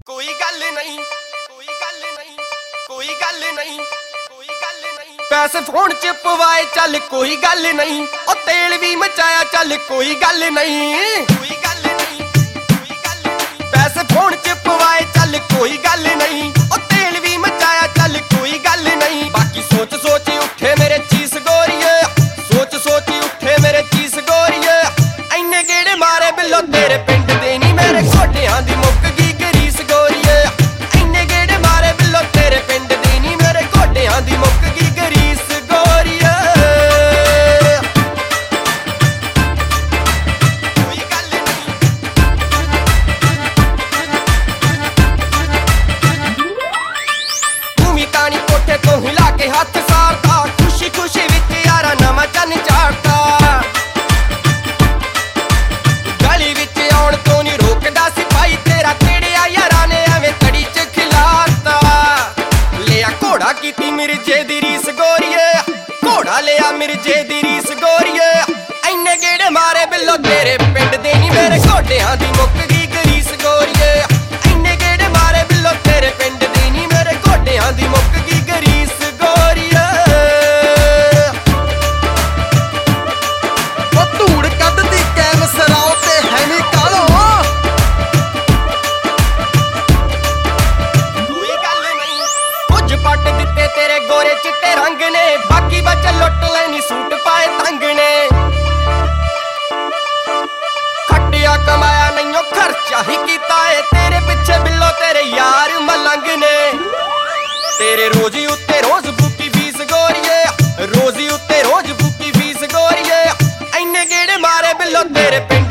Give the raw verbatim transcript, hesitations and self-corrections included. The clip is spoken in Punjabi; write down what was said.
ਕੋਈ ਗੱਲ ਨਹੀਂ ਕੋਈ ਗੱਲ ਨਹੀਂ ਕੋਈ ਗੱਲ ਨਹੀਂ ਕੋਈ ਗੱਲ ਨਹੀਂ ਪੈਸੇ ਫੋਨ ਚ ਪਵਾਏ ਚੱਲ ਕੋਈ ਗੱਲ ਨਹੀਂ ਉਹ ਤੇਲ ਵੀ ਮਚਾਇਆ ਚੱਲ ਕੋਈ ਗੱਲ ਨਹੀਂ ਕੋਈ ਗੱਲ ਨਹੀਂ ਕੋਈ ਗੱਲ ਨਹੀਂ ਪੈਸੇ ਫੋਨ ਚ ਪਵਾਏ ਚੱਲ ਕੋਈ ਗੱਲ ਨਹੀਂ ਉਹ ਤੇਲ ਵੀ ਮਚਾਇਆ ਚੱਲ ਕੋਈ ਗੱਲ ਨਹੀਂ ਬਾਕੀ ਸੋਚ ਸੋਚ ਉੱਠੇ ਮੇਰੇ ਚੀਸ ਗੋਰੀਏ ਸੋਚ ਸੋਚ ਉੱਠੇ ਮੇਰੇ ਚੀਸ ਗੋਰੀਏ ਐਨੇ ਗੇੜੇ ਮਾਰੇ ਬਿੱਲੋ ਤੇਰੇ ਪਿੰਡ ਦੇ ਨਹੀਂ ਮੇਰੇ ਗੋਡਿਆਂ ਦੀ ਮੁੱਕ ਗਈ ਗਰੀਸ ਗੋਰੀਏ ਐਨੇ ਗੇੜੇ ਮਾਰੇ ਬਿੱਲੋ ਤੇਰੇ ਪਿੰਡ ਦੇ ਨਹੀਂ ਮੇਰੇ ਗੋਡਿਆਂ ਦੀ ਮੁੱਕ ਗਈ ਗਰੀਸ ਗੋਰੀਏ ਕੋਈ ਗੱਲ ਨਹੀਂ ਤੂੰ ਵੀ ਕਾਣੀ ਕੋਠੇ ਤੋਂ ਹਿਲਾ ਕੇ ਹੱਥ ਸਾਰਦਾ ਖੁਸ਼ੀ ਖੁਸ਼ੀ ਵਿੱਚ ਯਾਰਾ ਨਵਾਂ ਚੰਨ ਚਾੜਦਾ ਗਲੀ ਵਿੱਚ ਆਉਣ ਤੋਂ ਨਹੀਂ ਰੋਕਦਾ ਸਿਪਾਹੀ ਤੇਰਾ ਕਿਹੜਿਆ ਯਾਰਾਂ ਨੇ ਐਵੇਂ ਤੜੀ ਚ ਖਿਲਾਰਤਾ ਲਿਆ ਘੋੜਾ ਕੀਤੀ ਮਿਰਜੇ ਦੀ ਰੀਸ ਗੋਰੀਏ ਘੋੜਾ ਲਿਆ ਮਿਰਜੇ ਦੀ ਰੀਸ ਗੋਰੀਏ ਐਨੇ ਗੇੜੇ ਮਾਰੇ ਬਿੱਲੋ ਤੇਰੇ ਪਿੰਡ ਦੇ ਨਹੀਂ ਮੇਰੇ ਗੋਡਿਆਂ ਦੀ ਮੁੱਕ ਗਈ ਗਰੀਸ ਗੋਰੀਏ ਐਨੇ ਗੇੜੇ ਮਾਰੇ ਬਿੱਲੋ ਤੇਰੇ ਪਿੰਡ ਦੇ ਨਹੀਂ ਮੇਰੇ ਗੋਡਿਆਂ ਦੀ ਮੁੱਕ ਗਈ ਗਰੀਸ ਗੋਰੀਏ ਉਹ ਧੂੜ ਕੱਢਦੀ ਕੈਨਸ ਰਾਓ ਤੇ ਹੈ ਨੀ ਕਾਲੋ ਕੋਈ ਗੱਲ ਨਹੀਂ ਕੁਝ ਪੱਟ ਦਿੱਤੇ ਤੇਰੇ ਗੋਰੇ ਚਿੱਟੇ ਰੰਗ ਨੇ ਬਾਕੀ ਬੱਚ ਲੁੱਟ ਲੈਣੀ ਸੂਟ ਪਾਏ ਤੰਗ ਨੇ ਖੱਟਿਆ ਕਮਾਇਆ ਨਹੀਂਓ ਖਰਚਾ ਹੀ ਕੀਤਾ ਏ ਤੇਰੇ ਪਿੱਛੇ ਬਿੱਲੋ ਤੇਰੇ ਯਾਰ ਮਲੰਗ ਨੇ ਤੇਰੇ ਰੋਜ਼ੀ ਉੱਤੇ ਰੋਜ਼ ਬੁੱਕੀ ਫੀਸ ਗੋਰੀਏ ਰੋਜ਼ੀ ਉੱਤੇ ਰੋਜ਼ ਬੁੱਕੀ ਫੀਸ ਗੋਰੀਏ ਐਨੇ ਗੇੜੇ ਮਾਰੇ ਬਿੱਲੋ ਤੇਰੇ ਪਿੰਡ